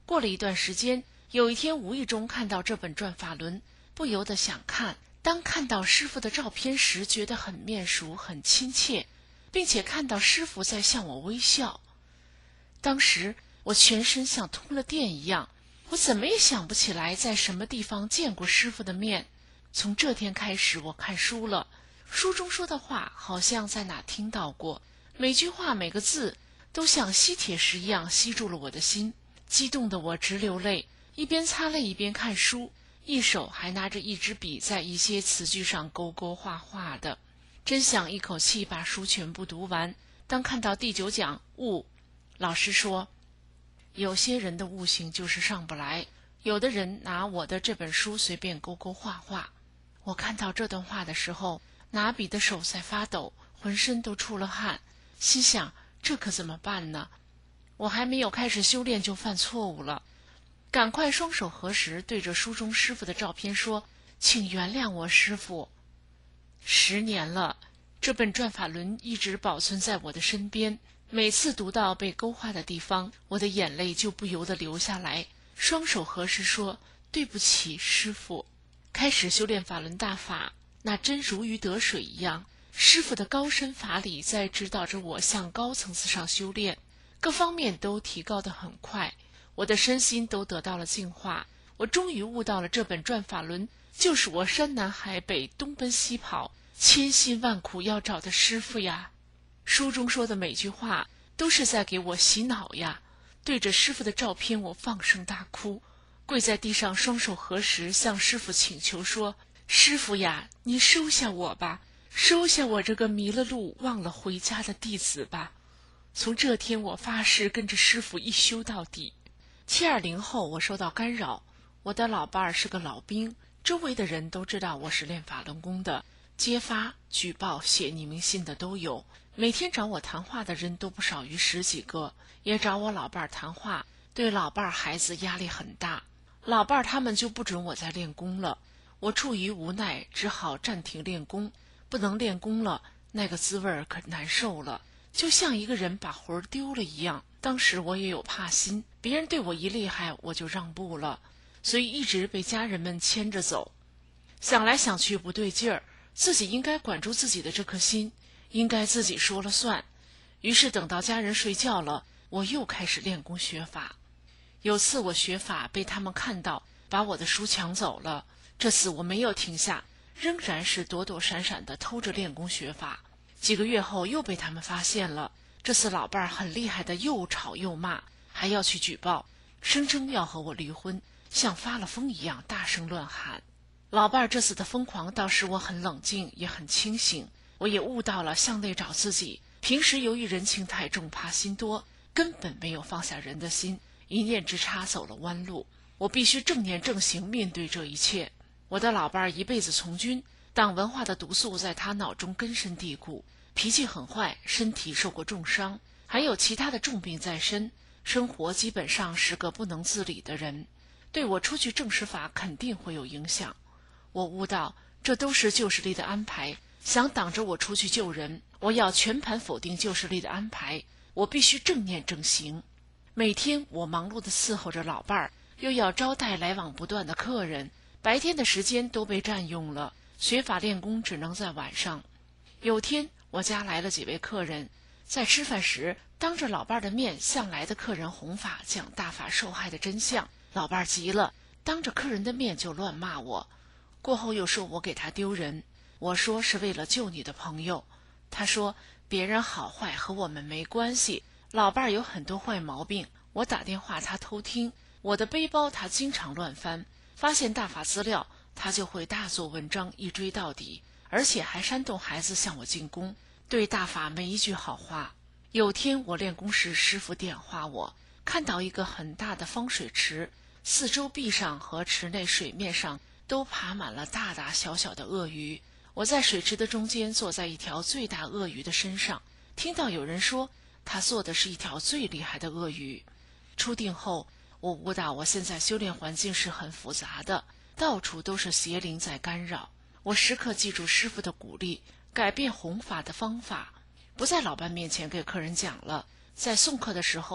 过了一段时间，有一天无意中看到这本转法轮，不由得想看。当看到师父的照片时，觉得很面熟，很亲切，并且看到师父在向我微笑。当时我全身像通了电一样，我怎么也想不起来在什么地方见过师父的面。从这天开始，我看书了，书中说的话好像在哪听到过，每句话每个字都像吸铁石一样吸住了我的心，激动得我直流泪，一边擦泪一边看书，一手还拿着一支笔在一些词句上勾勾画画的。真想一口气把书全部读完。当看到第九讲悟，老师说有些人的悟性就是上不来，有的人拿我的这本书随便勾勾画画。我看到这段话的时候，拿笔的手在发抖，浑身都出了汗，心想这可怎么办呢？我还没有开始修炼就犯错误了，赶快双手合十，对着书中师父的照片说，请原谅我师父。十年了，这本转法轮一直保存在我的身边，每次读到被勾画的地方，我的眼泪就不由得流下来，双手合十说，对不起师父。开始修炼法轮大法，那真如鱼得水一样，师父的高深法理在指导着我向高层次上修炼，各方面都提高得很快，我的身心都得到了净化。我终于悟到了这本转法轮就是我山南海北东奔西跑千辛万苦要找的师父呀。书中说的每句话都是在给我洗脑呀。对着师父的照片，我放声大哭，跪在地上双手合十，向师父请求说，师父呀，你收下我吧，收下我这个迷了路忘了回家的弟子吧。从这天我发誓跟着师父一修到底。七二零后我受到干扰，我的老伴儿是个老兵，周围的人都知道我是练法轮功的，揭发举报写匿名信的都有，每天找我谈话的人都不少于十几个，也找我老伴儿谈话，对老伴儿孩子压力很大。老伴儿他们就不准我再练功了，我出于无奈只好暂停练功。不能练功了，那个滋味可难受了，就像一个人把魂丢了一样。当时我也有怕心，别人对我一厉害我就让步了，所以一直被家人们牵着走。想来想去不对劲儿，自己应该管住自己的这颗心，应该自己说了算。于是等到家人睡觉了，我又开始练功学法。有次我学法被他们看到，把我的书抢走了，这次我没有停下，仍然是躲躲闪闪地偷着练功学法。几个月后又被他们发现了，这次老伴儿很厉害的又吵又骂，还要去举报，声称要和我离婚，像发了疯一样大声乱喊。老伴儿这次的疯狂倒使我很冷静，也很清醒，我也悟到了向内找自己。平时由于人情太重，怕心多，根本没有放下人的心，一念之差走了弯路。我必须正念正行面对这一切。我的老伴儿一辈子从军，党文化的毒素在他脑中根深蒂固，脾气很坏，身体受过重伤，还有其他的重病在身，生活基本上是个不能自理的人，对我出去证实法肯定会有影响。我悟到这都是旧势力的安排，想挡着我出去救人，我要全盘否定旧势力的安排，我必须正念正行。每天我忙碌地伺候着老伴儿，又要招待来往不断的客人，白天的时间都被占用了，学法练功只能在晚上。有天我家来了几位客人，在吃饭时当着老伴儿的面向来的客人弘法讲大法受害的真相，老伴儿急了，当着客人的面就乱骂我，过后又说我给他丢人。我说是为了救你的朋友，他说别人好坏和我们没关系，老伴儿有很多坏毛病，我打电话他偷听，我的背包他经常乱翻，发现大法资料他就会大做文章一追到底，而且还煽动孩子向我进攻，对大法没一句好话。有天我练功时，师父点化我，看到一个很大的方水池，四周壁上和池内水面上都爬满了大大小小的鳄鱼。我在水池的中间坐在一条最大鳄鱼的身上，听到有人说他做的是一条最厉害的鳄鱼。出定后，我悟到我现在修炼环境是很复杂的，到处都是邪灵在干扰。我时刻记住师父的鼓励，改变弘法的方法，不在老伴面前给客人讲了。在送客的时候，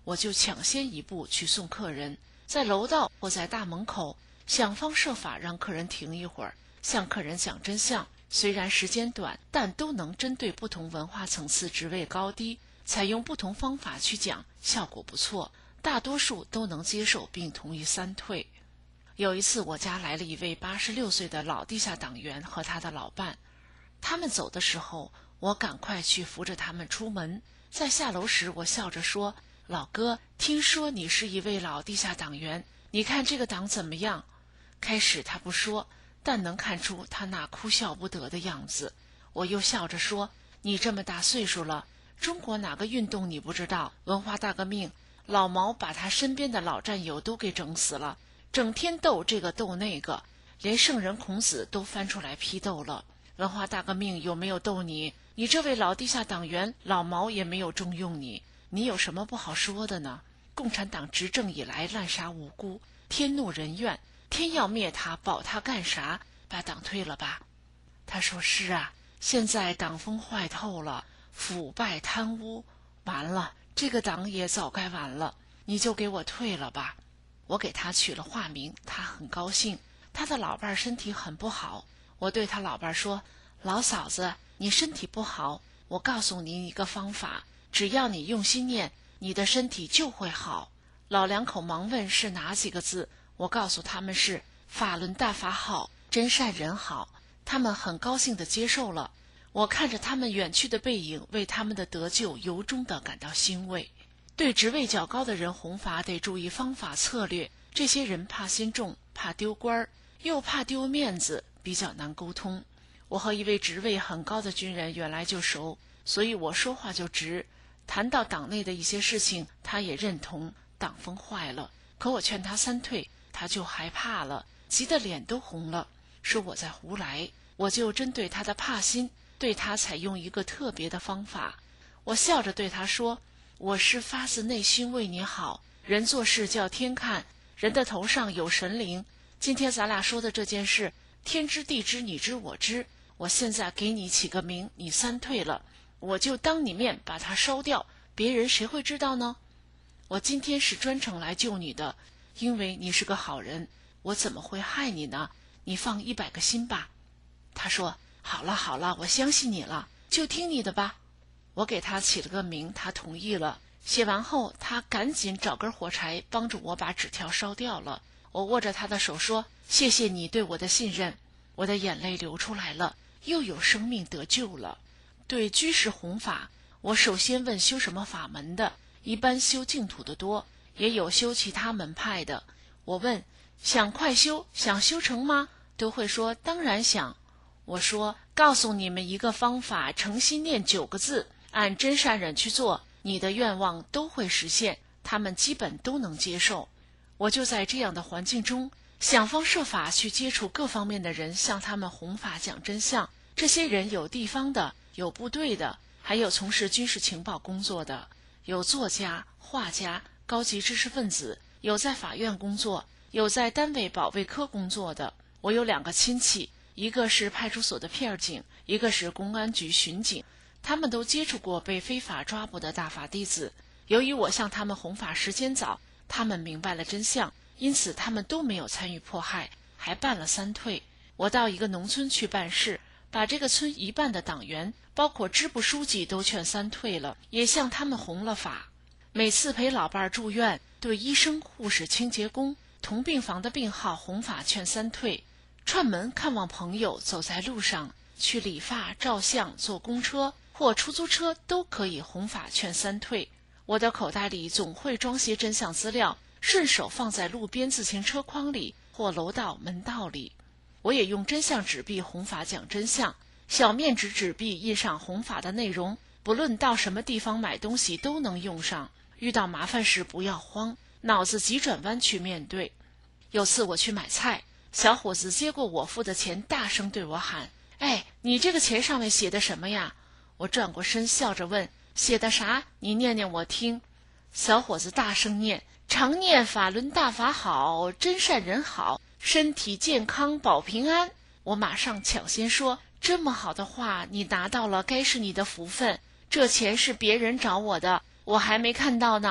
我就抢先一步去送客人，在楼道或在大门口想方设法让客人停一会儿，向客人讲真相。虽然时间短，但都能针对不同文化层次、职位高低，采用不同方法去讲，效果不错，大多数都能接受并同意三退。有一次我家来了一位八十六岁的老地下党员和他的老伴，他们走的时候，我赶快去扶着他们出门。在下楼时，我笑着说：老哥，听说你是一位老地下党员，你看这个党怎么样？开始他不说，但能看出他那哭笑不得的样子。我又笑着说：你这么大岁数了，中国哪个运动你不知道？文化大革命，老毛把他身边的老战友都给整死了，整天斗这个斗那个，连圣人孔子都翻出来批斗了。文化大革命有没有斗你？你这位老地下党员，老毛也没有重用你，你有什么不好说的呢？共产党执政以来滥杀无辜，天怒人怨，天要灭他，保他干啥？把党退了吧。他说是啊，现在党风坏透了，腐败贪污，完了，这个党也早该完了，你就给我退了吧。我给他取了化名，他很高兴。他的老伴身体很不好，我对他老伴说：老嫂子，你身体不好，我告诉你一个方法，只要你用心念，你的身体就会好。老两口忙问是哪几个字，我告诉他们是法轮大法好，真善人好。他们很高兴地接受了。我看着他们远去的背影，为他们的得救由衷地感到欣慰。对职位较高的人弘法得注意方法策略，这些人怕心重，怕丢官，又怕丢面子，比较难沟通。我和一位职位很高的军人原来就熟，所以我说话就直。谈到党内的一些事情，他也认同，党风坏了。可我劝他三退，他就害怕了，急得脸都红了，说我在胡来。我就针对他的怕心，对他采用一个特别的方法。我笑着对他说：我是发自内心为你好，人做事叫天看，人的头上有神灵。今天咱俩说的这件事，天知地知，你知我知。我现在给你起个名，你三退了，我就当你面把它烧掉，别人谁会知道呢？我今天是专程来救你的，因为你是个好人，我怎么会害你呢？你放一百个心吧。他说：好了好了，我相信你了，就听你的吧。我给他起了个名，他同意了。写完后，他赶紧找根火柴帮助我把纸条烧掉了。我握着他的手说：谢谢你对我的信任。我的眼泪流出来了，又有生命得救了。对居士弘法，我首先问修什么法门的，一般修净土的多，也有修其他门派的。我问：想快修，想修成吗？都会说当然想。我说：告诉你们一个方法，诚心念九个字，按真善忍去做，你的愿望都会实现，他们基本都能接受。我就在这样的环境中，想方设法去接触各方面的人，向他们弘法讲真相。这些人有地方的，有部队的，还有从事军事情报工作的，有作家、画家、高级知识分子，有在法院工作，有在单位保卫科工作的。我有两个亲戚，一个是派出所的片警，一个是公安局巡警，他们都接触过被非法抓捕的大法弟子。由于我向他们弘法时间早，他们明白了真相，因此他们都没有参与迫害，还办了三退。我到一个农村去办事，把这个村一半的党员，包括支部书记都劝三退了，也向他们弘了法。每次陪老伴住院，对医生、护士、清洁工、同病房的病号弘法劝三退。串门看望朋友，走在路上，去理发、照相、坐公车或出租车都可以弘法劝三退。我的口袋里总会装些真相资料，顺手放在路边自行车筐里或楼道门道里。我也用真相纸币弘法讲真相，小面纸纸币印上弘法的内容，不论到什么地方买东西都能用上。遇到麻烦时不要慌，脑子急转弯去面对。有次我去买菜，小伙子接过我付的钱，大声对我喊：哎，你这个钱上面写的什么呀？我转过身笑着问：写的啥？你念念我听。小伙子大声念：常念法轮大法好，真善人好，身体健康保平安。我马上抢先说：这么好的话你拿到了，该是你的福分，这钱是别人找我的，我还没看到呢。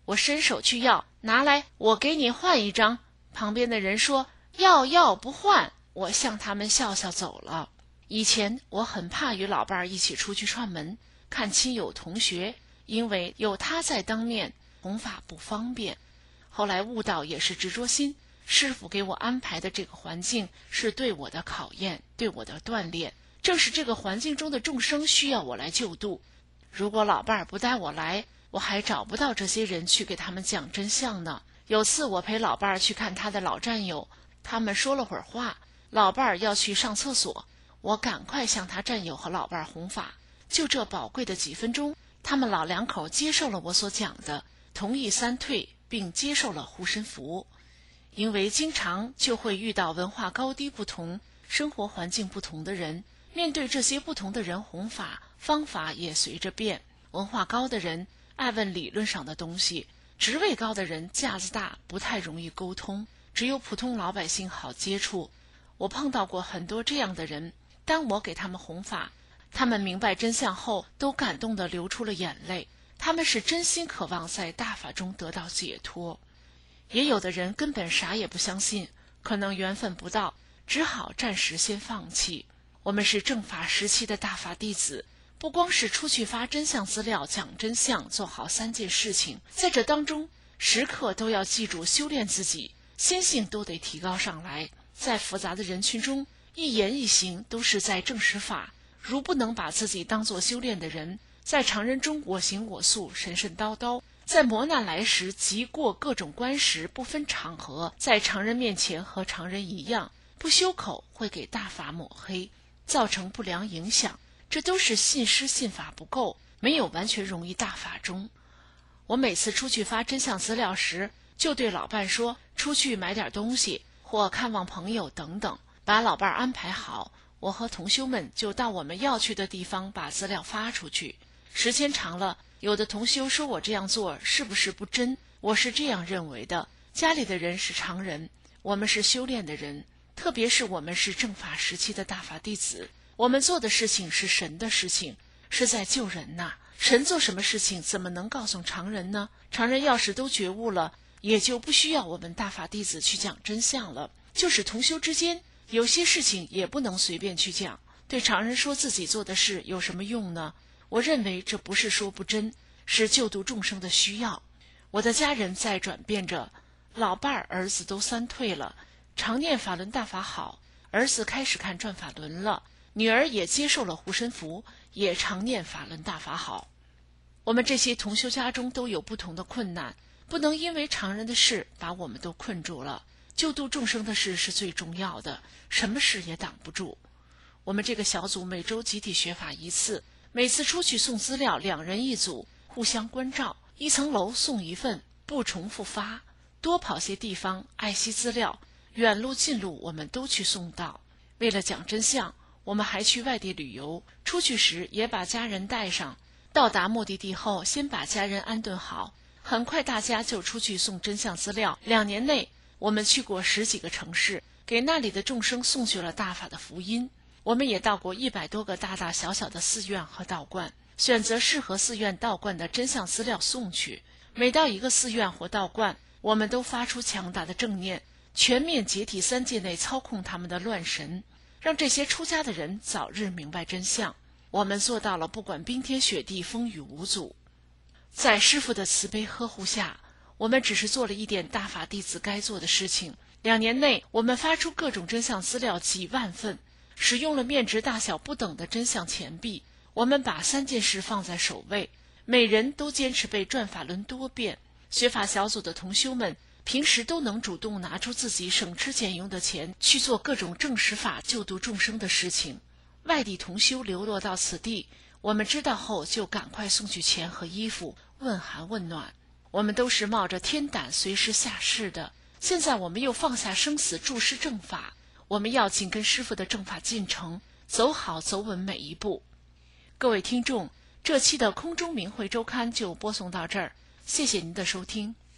我伸手去要，拿来，我给你换一张。旁边的人说要要不换，我向他们笑笑走了。以前我很怕与老伴儿一起出去串门看亲友同学，因为有他在当面，弘法不方便。后来悟道也是执着心，师父给我安排的这个环境是对我的考验，对我的锻炼，正是这个环境中的众生需要我来救度。如果老伴儿不带我来，我还找不到这些人去给他们讲真相呢。有次我陪老伴儿去看他的老战友，他们说了会儿话，老伴儿要去上厕所，我赶快向他战友和老伴儿弘法。就这宝贵的几分钟，他们老两口接受了我所讲的，同意三退，并接受了护身符。因为经常就会遇到文化高低不同、生活环境不同的人，面对这些不同的人弘法，方法也随着变。文化高的人爱问理论上的东西，职位高的人架子大，不太容易沟通，只有普通老百姓好接触。我碰到过很多这样的人，当我给他们弘法，他们明白真相后都感动地流出了眼泪，他们是真心渴望在大法中得到解脱。也有的人根本啥也不相信，可能缘分不到，只好暂时先放弃。我们是正法时期的大法弟子，不光是出去发真相资料讲真相，做好三件事情，在这当中时刻都要记住修炼自己，心性都得提高上来。在复杂的人群中，一言一行都是在证实法，如不能把自己当作修炼的人，在常人中我行我素，神神叨叨，在磨难来时即过各种关时，不分场合，在常人面前和常人一样，不修口会给大法抹黑，造成不良影响。这都是信师信法不够，没有完全融于大法中。我每次出去发真相资料时，就对老伴说，出去买点东西或看望朋友等等，把老伴安排好，我和同修们就到我们要去的地方把资料发出去。时间长了，有的同修说我这样做是不是不真？我是这样认为的，家里的人是常人，我们是修炼的人，特别是我们是正法时期的大法弟子，我们做的事情是神的事情，是在救人呐。神做什么事情怎么能告诉常人呢？常人要是都觉悟了，也就不需要我们大法弟子去讲真相了。就是同修之间，有些事情也不能随便去讲，对常人说自己做的事有什么用呢？我认为这不是说不真，是救度众生的需要。我的家人在转变着，老伴儿儿子都三退了，常念法轮大法好，儿子开始看转法轮了，女儿也接受了护身符，也常念法轮大法好。我们这些同修家中都有不同的困难，不能因为常人的事把我们都困住了。救度众生的事是最重要的，什么事也挡不住。我们这个小组每周集体学法一次，每次出去送资料，两人一组，互相关照，一层楼送一份，不重复发，多跑些地方，爱惜资料，远路近路我们都去送到。为了讲真相，我们还去外地旅游，出去时也把家人带上，到达目的地后先把家人安顿好，很快大家就出去送真相资料。两年内我们去过十几个城市，给那里的众生送去了大法的福音。我们也到过一百多个大大小小的寺院和道观，选择适合寺院道观的真相资料送去。每到一个寺院或道观，我们都发出强大的正念，全面解体三界内操控他们的乱神，让这些出家的人早日明白真相。我们做到了不管冰天雪地，风雨无阻。在师父的慈悲呵护下，我们只是做了一点大法弟子该做的事情。两年内我们发出各种真相资料几万份，使用了面值大小不等的真相钱币。我们把三件事放在首位，每人都坚持背转法轮多遍。学法小组的同修们平时都能主动拿出自己省吃俭用的钱去做各种正实法救度众生的事情。外地同修流落到此地，我们知道后就赶快送去钱和衣服，问寒问暖。我们都是冒着天胆随时下世的，现在我们又放下生死注释正法，我们要紧跟师父的正法进程，走好走稳每一步。各位听众，这期的空中明慧周刊就播送到这儿，谢谢您的收听。